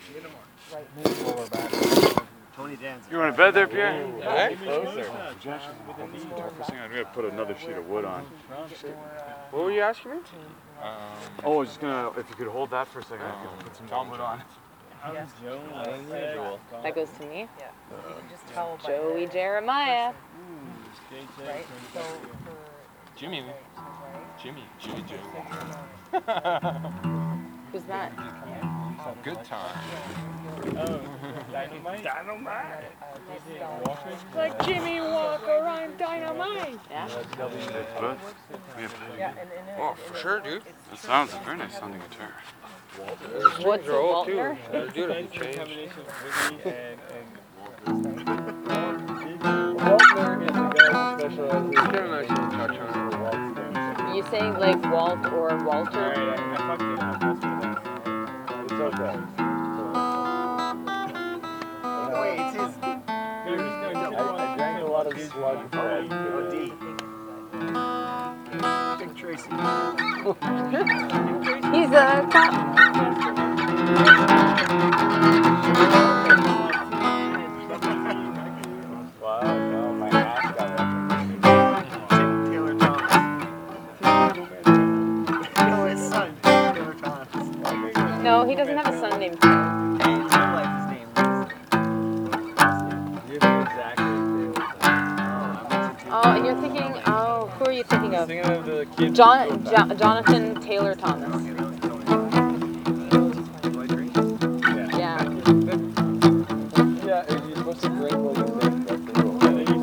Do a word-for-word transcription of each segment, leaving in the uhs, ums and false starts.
Tony Danza. You want to bed there, Pierre? Hey? Closer. I'm gonna put another sheet of wood on. What were you asking me? Um, oh, I was just gonna, if you could hold that for a second, I could put some more wood on. That goes to me? Yeah. You can just tell by Joey Jeremiah. right? So for Jimmy. right? Jimmy. Jimmy Joe. Who's that? Good time. Dynamite? Dynamite. Like Jimmy Walker, I'm dynamite. Yeah. Good. Yeah, and, and Oh, for sure, dude. That sounds a very nice sounding guitar. What's a They're old too. Waltner? They're dude, if you change. Waltner is the guy who specializes You can actually touch on it. in waltz things. You saying like Walt or Walter? Alright, I, I fucked it. I fucked it. It's okay. wait, it's his. I, I drank a lot of slug before I Oh, D. Dick Tracy. He's a cop. Wow, no, my ass got Taylor Thomas. No, his son, Taylor Thomas. No, he doesn't have a son named Taylor. In real life, his name was. You know exactly Oh, and you're thinking, oh, who are you thinking of? thinking of the kid. John, jo- Jonathan Taylor Thomas. Yeah. Yeah, you're supposed to drink while you're there. That's the rule.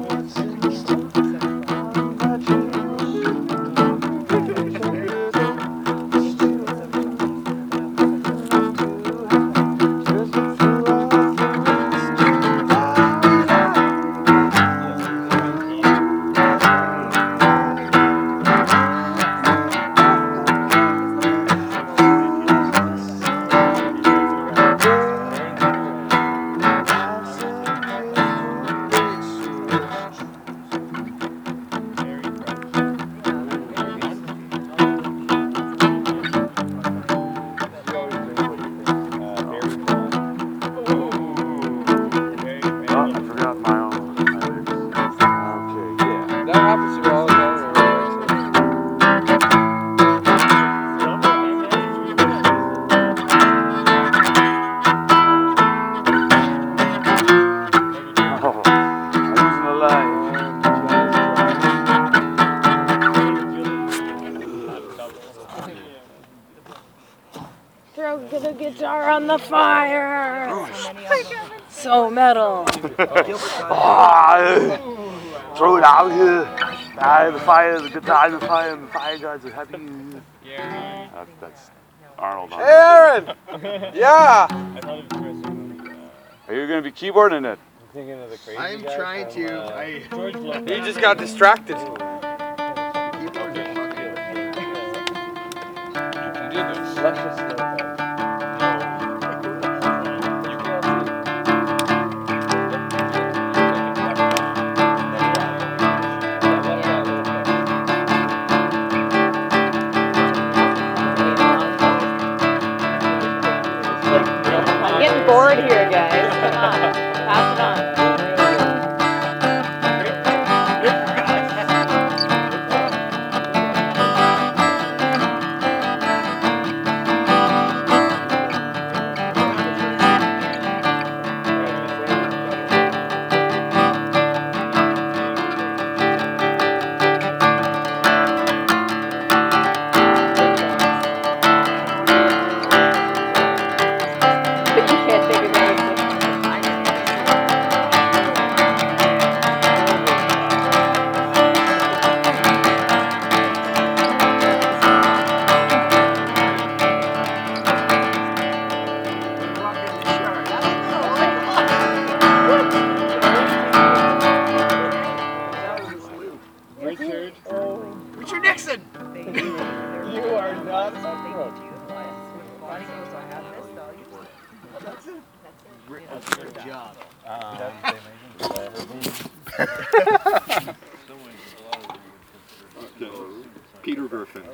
Throw the guitar on the fire. So metal. Throw it out here. Ah, the fire, the guitar, the fire, the fire gods are happy. Yeah. That, that's Arnold. Hey, Aaron! Yeah! Are you going to be keyboarding it? I'm thinking of the crazy I'm guy trying from, to. uh, I. He just got distracted. Luscious Snow Cone. I'm getting bored here, guys. Come on. Pass it on. But you can't think of anything. Richard. Richard Nixon. You are not a crook. Good job. Peter Griffin.